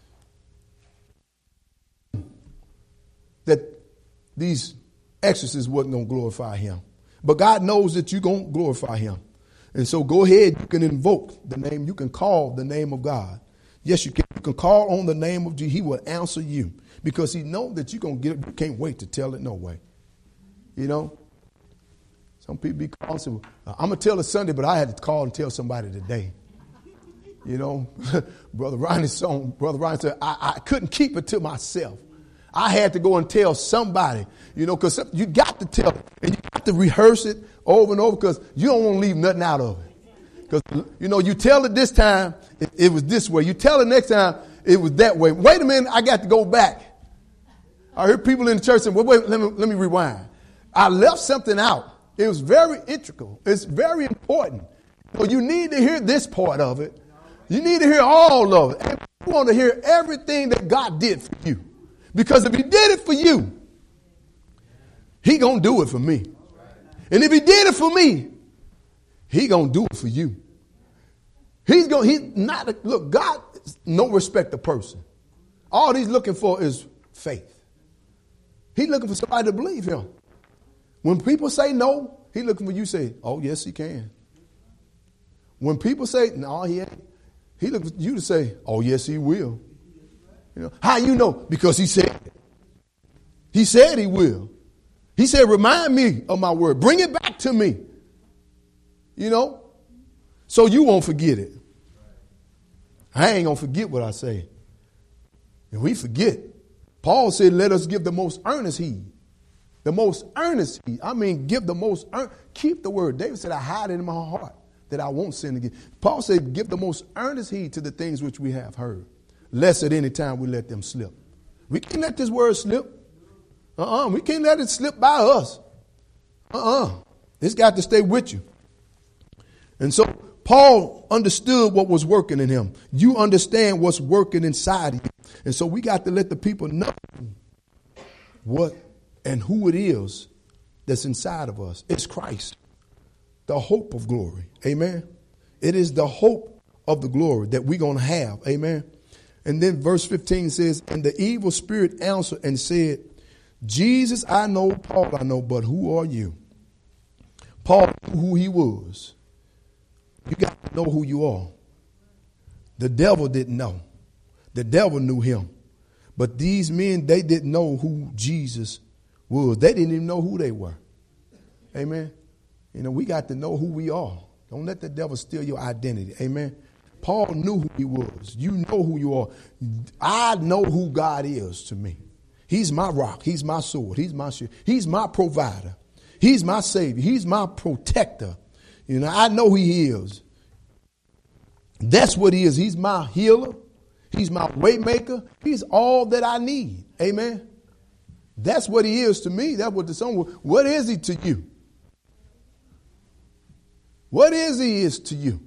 That these exorcists wasn't going to glorify him. But God knows that you're going to glorify him. And so go ahead, you can invoke the name, you can call the name of God. Yes, you can. You can call on the name of Jesus. He will answer you because he knows that you're going to get it. You can't wait to tell it no way. You know, some people be calling, say, I'm going to tell it Sunday, but I had to call and tell somebody today. You know, Brother Ronnie's song, Brother Ronnie said, I couldn't keep it to myself. I had to go and tell somebody, you know, because you got to tell it and you got to rehearse it over and over because you don't want to leave nothing out of it. Because, you know, you tell it this time, it was this way. You tell it next time, it was that way. Wait a minute, I got to go back. I heard people in the church saying, wait, let me rewind. I left something out. It was very integral. It's very important. So you need to hear this part of it. You need to hear all of it. And you want to hear everything that God did for you. Because if he did it for you, he going to do it for me. And if he did it for me, he going to do it for you. He's not, look, God is no respect of person. All he's looking for is faith. He's looking for somebody to believe him. When people say no, he's looking for you to say, oh, yes, he can. When people say, no, he ain't, he looking for you to say, oh, yes, he will. You know, how you know? Because he said it. He said he will. He said, remind me of my word. Bring it back to me. You know, so you won't forget it. I ain't going to forget what I say. And we forget. Paul said, let us give the most earnest heed. The most earnest heed. I mean, give the most, keep the word. David said, I hide it in my heart that I won't sin again. Paul said, give the most earnest heed to the things which we have heard, lest at any time we let them slip. We can't let this word slip. We can't let it slip by us. It's got to stay with you. And so Paul understood what was working in him. You understand what's working inside of you. And so we got to let the people know what and who it is that's inside of us. It's Christ, the hope of glory. Amen. It is the hope of the glory that we're going to have. Amen. And then verse 15 says, and the evil spirit answered and said, Jesus, I know, Paul, I know, but who are you? Paul knew who he was. You got to know who you are. The devil didn't know. The devil knew him. But these men, they didn't know who Jesus was. They didn't even know who they were. Amen. You know, we got to know who we are. Don't let the devil steal your identity. Amen. Paul knew who he was. You know who you are. I know who God is to me. He's my rock. He's my sword. He's my shield. He's my provider. He's my savior. He's my protector. You know, I know who he is. That's what he is. He's my healer. He's my way maker. He's all that I need. Amen. That's what he is to me. That's what the song was. What is he to you? What is he is to you?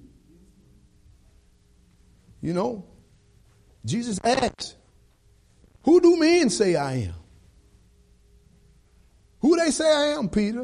You know, Jesus asked, who do men say I am? Who they say I am, Peter?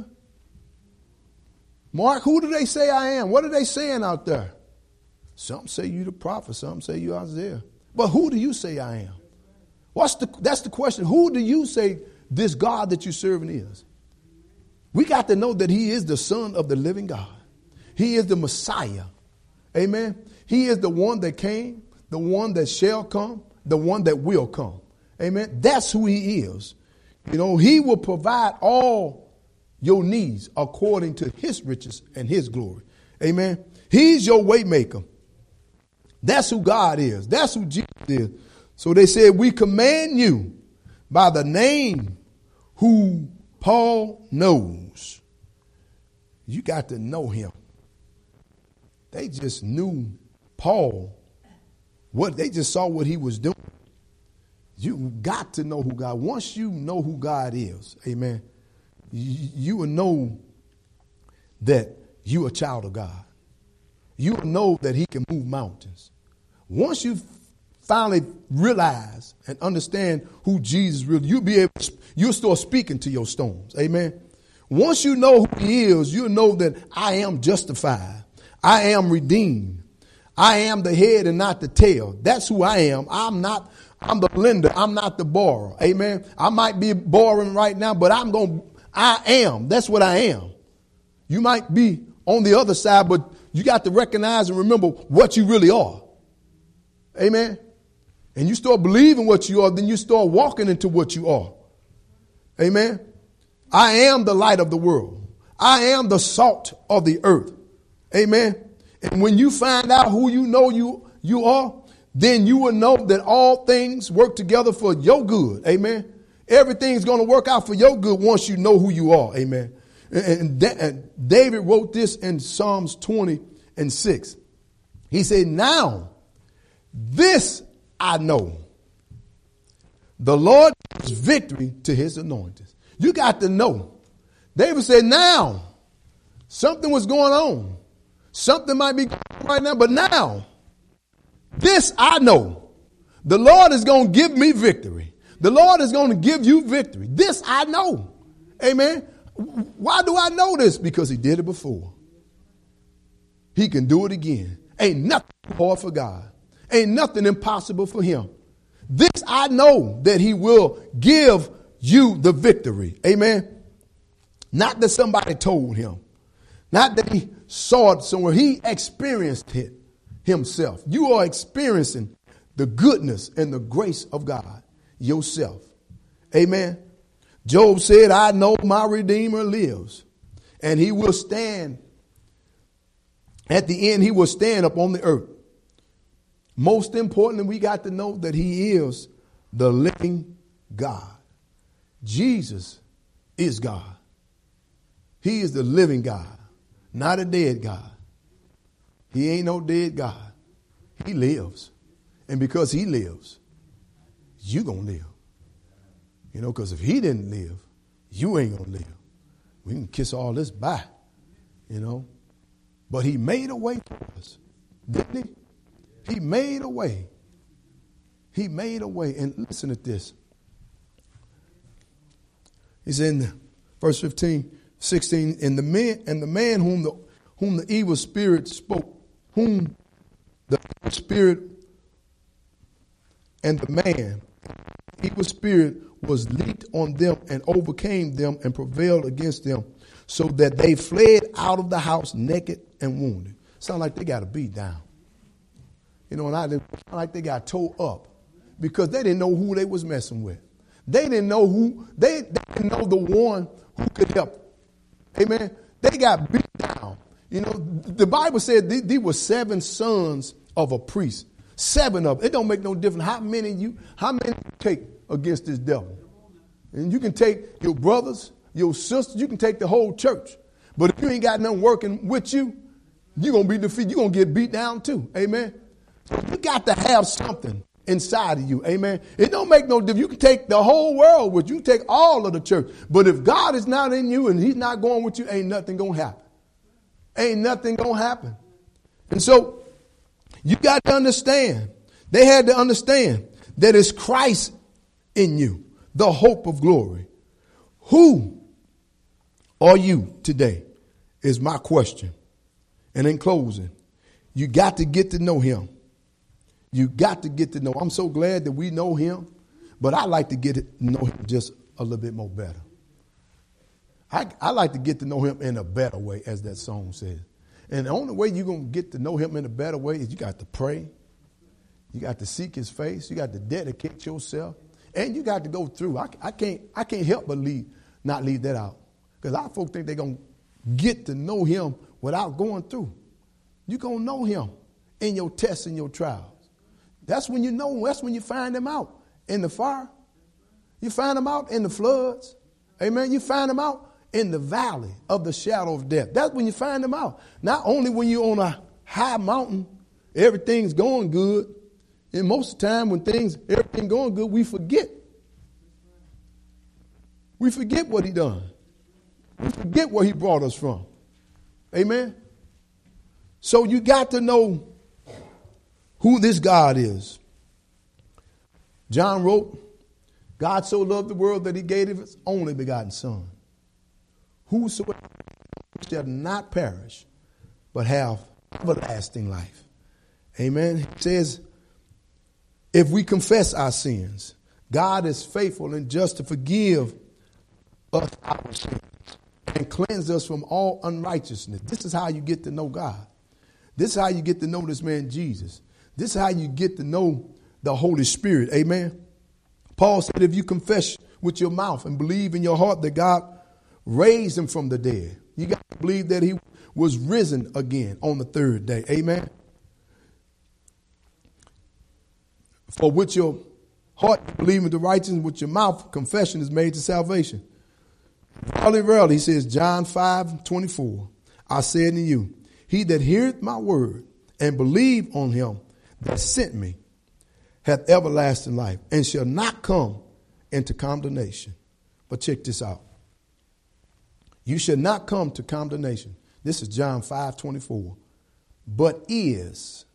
Mark, who do they say I am? What are they saying out there? Some say you the prophet. Some say you Isaiah. But who do you say I am? That's the question. Who do you say this God that you're serving is? We got to know that he is the Son of the living God. He is the Messiah. Amen. He is the one that came, the one that shall come, the one that will come. Amen. That's who he is. You know, he will provide all your needs according to his riches and his glory. Amen. He's your way maker. That's who God is. That's who Jesus is. So they said, we command you by the name who Paul knows. You got to know him. They just knew Paul, they just saw what he was doing. You got to know who God. Once you know who God is, amen, you will know that you're a child of God. You will know that he can move mountains. Once you finally realize and understand who Jesus really, you'll start speaking to your storms. Amen. Once you know who he is, you'll know that I am justified. I am redeemed. I am the head and not the tail. That's who I am. I'm the lender. I'm not the borrower. Amen. I might be borrowing right now, but I am. That's what I am. You might be on the other side, but you got to recognize and remember what you really are. Amen. And you start believing what you are, then you start walking into what you are. Amen. I am the light of the world. I am the salt of the earth. Amen. And when you find out who you know you are, then you will know that all things work together for your good. Amen. Everything's going to work out for your good once you know who you are. Amen. And David wrote this in Psalms 20:6. He said, now this I know, the Lord gives victory to his anointed. You got to know. David said, now something was going on. Something might be going on right now, but now this I know. The Lord is going to give me victory. The Lord is going to give you victory. This I know. Amen. Why do I know this? Because he did it before. He can do it again. Ain't nothing hard for God. Ain't nothing impossible for him. This I know, that he will give you the victory. Amen. Not that somebody told him. Not that he saw it somewhere. He experienced it himself. You are experiencing the goodness and the grace of God yourself. Amen. Job said, I know my Redeemer lives, and he will stand. At the end, he will stand up on the earth. Most importantly, we got to know that he is the living God. Jesus is God. He is the living God, not a dead God. He ain't no dead God. He lives. And because he lives, you gonna live. You know, because if he didn't live, you ain't gonna live. We can kiss all this bye, you know. But he made a way for us, didn't he? He made a way. He made a way. And listen to this. He's in verse 15, 16. And the man whom the evil spirit spoke, whom the spirit and the man, evil spirit was leaped on them and overcame them and prevailed against them, so that they fled out of the house naked and wounded. Sound like they got a beat down. You know, and I like they got towed up because they didn't know who they was messing with. They didn't know they didn't know the one who could help them. Amen. They got beat down. You know, the Bible said these were 7 sons of a priest. 7 of them. It don't make no difference how many you take against this devil. And you can take your brothers, your sisters, you can take the whole church. But if you ain't got nothing working with you, you're going to be defeated. You're going to get beat down too. Amen. So you got to have something inside of you. Amen. It don't make no difference. You can take the whole world with you. You can take all of the church. But if God is not in you and he's not going with you, ain't nothing going to happen. Ain't nothing going to happen. And so you got to understand. They had to understand that it's Christ in you, the hope of glory. Who are you today is my question. And in closing, you got to get to know him. You got to get to know. I'm so glad that we know him, but I like to get to know him just a little bit more better. I like to get to know him in a better way, as that song says. And the only way you're going to get to know him in a better way is you got to pray. You got to seek his face. You got to dedicate yourself. And you got to go through. I can't help but not leave that out. Because our folk think they're going to get to know him without going through. You're going to know him in your tests and your trials. That's when you know. That's when you find him out. In the fire. You find him out in the floods. Amen. You find him out in the valley of the shadow of death. That's when you find him out. Not only when you're on a high mountain everything's going good. And most of the time when everything going good, we forget. We forget what he done. We forget where he brought us from. Amen. So you got to know who this God is. John wrote, God so loved the world that he gave his only begotten son. Whosoever shall not perish, but have everlasting life. Amen. It says, if we confess our sins, God is faithful and just to forgive us our sins and cleanse us from all unrighteousness. This is how you get to know God. This is how you get to know this man Jesus. This is how you get to know the Holy Spirit. Amen. Paul said, if you confess with your mouth and believe in your heart that God raised him from the dead, you got to believe that he was risen again on the third day. Amen. For with your heart you believe in the righteousness, with your mouth confession is made to salvation. Verily, he says, John 5:24, I say unto you, he that heareth my word and believe on him that sent me hath everlasting life and shall not come into condemnation. But check this out. You shall not come to condemnation. This is John 5:24. But is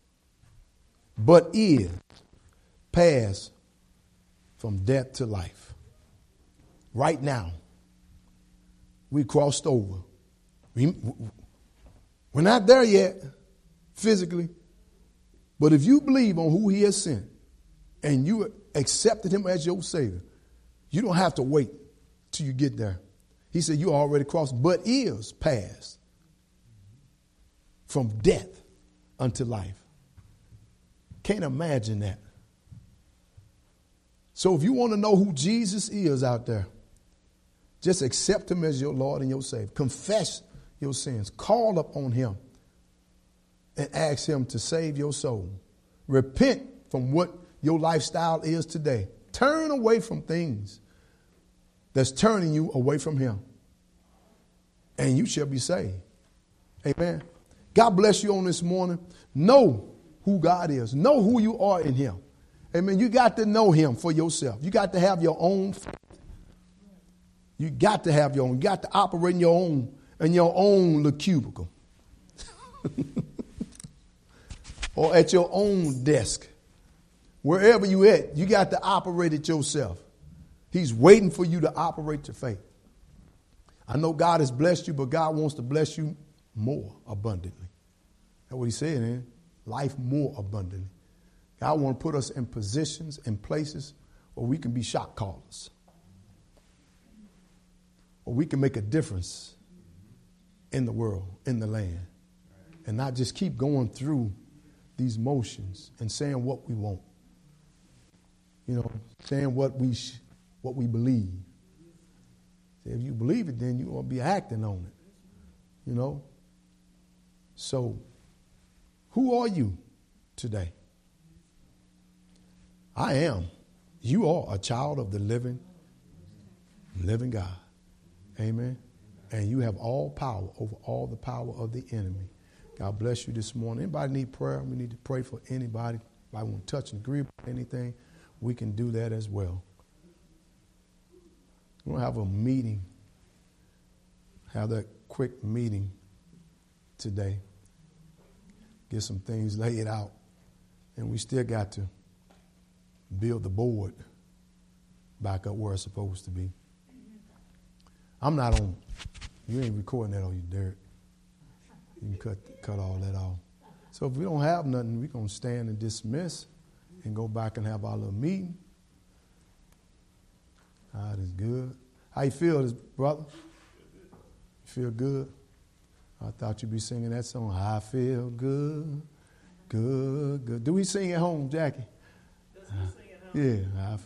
passed from death to life. Right now, we crossed over. We're not there yet, physically. But if you believe on who he has sent and you accepted him as your Savior, you don't have to wait till you get there. He said you already crossed, but is passed from death unto life. Can't imagine that. So if you want to know who Jesus is out there, just accept him as your Lord and your Savior. Confess your sins. Call upon him and ask him to save your soul. Repent from what your lifestyle is today. Turn away from things that's turning you away from him. And you shall be saved. Amen. God bless you on this morning. Know who God is. Know who you are in him. Amen. You got to know him for yourself. You got to have your own faith. You got to have your own. You got to operate in your own little cubicle. Or at your own desk. Wherever you at, you got to operate it yourself. He's waiting for you to operate your faith. I know God has blessed you, but God wants to bless you more abundantly. That's what he said, man. Life more abundantly. God wants to put us in positions and places where we can be shot callers. Where we can make a difference in the world, in the land. And not just keep going through these motions and saying what we want. You know, saying what we believe. If you believe it, then you're going to be acting on it. You know? So, who are you today? I am. You are a child of the living God. Amen. And you have all power over all the power of the enemy. God bless you this morning. Anybody need prayer? We need to pray for anybody. If I want to touch and agree with anything, we can do that as well. We're going to have a meeting. Have that quick meeting today. Get some things laid out. And we still got to build the board back up where it's supposed to be. I'm not on. You ain't recording that on you, Derek. You can cut all that off. So if we don't have nothing, we're going to stand and dismiss and go back and have our little meeting. God is good. How you feel, brother? You feel good? I thought you'd be singing that song. I feel good, good, good. Do we sing at home, Jackie? Does he sing at home? Yeah.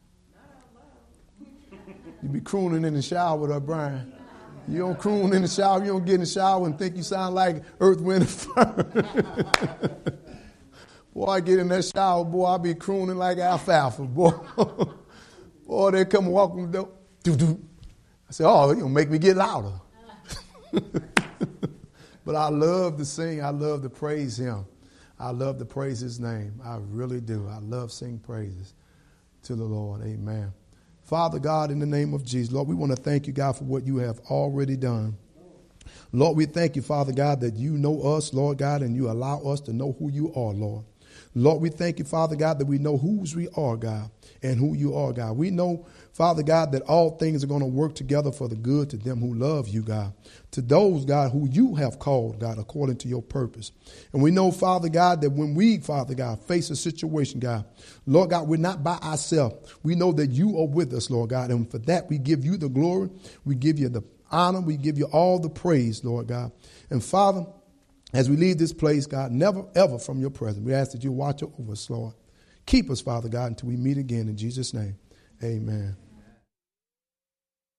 You be crooning in the shower with her, Brian. You don't croon in the shower. You don't get in the shower and think you sound like Earth, Wind, and Fire. Boy, I get in that shower, boy, I be crooning like alfalfa, boy. Boy, they come walking the door. Doo-doo. I say, oh, you're going to make me get louder. But I love to sing. I love to praise him. I love to praise his name. I really do. I love singing praises to the Lord. Amen. Father God, in the name of Jesus, Lord, we want to thank you, God, for what you have already done. Lord, we thank you, Father God, that you know us, Lord God, and you allow us to know who you are, Lord. Lord, we thank you, Father God, that we know whose we are, God, and who you are, God. We know, Father God, that all things are going to work together for the good to them who love you, God, to those, God, who you have called, God, according to your purpose. And we know, Father God, that when we, Father God, face a situation, God, Lord God, we're not by ourselves. We know that you are with us, Lord God, and for that we give you the glory. We give you the honor. We give you all the praise, Lord God. And Father, as we leave this place, God, never, ever from your presence, we ask that you watch over us, Lord. Keep us, Father God, until we meet again in Jesus' name. Amen.